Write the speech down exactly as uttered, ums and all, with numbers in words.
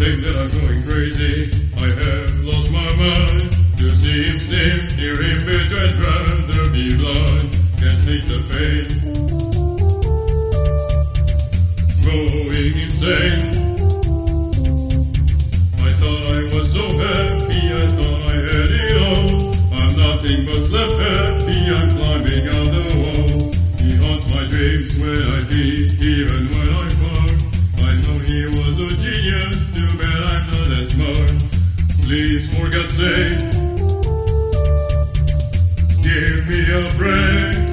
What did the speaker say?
think that I'm going crazy. I have lost my mind. To see him sneer, hear him bitch, I'd rather be blind. Can't take the pain. Going insane. I thought I was so happy, I thought I had it all. I'm nothing but left happy, I'm climbing out the wall. He haunts my dreams when I peek, even when I fart. I know he was a genius, too bad I'm not as smart. Please, for God's sake, give me a break.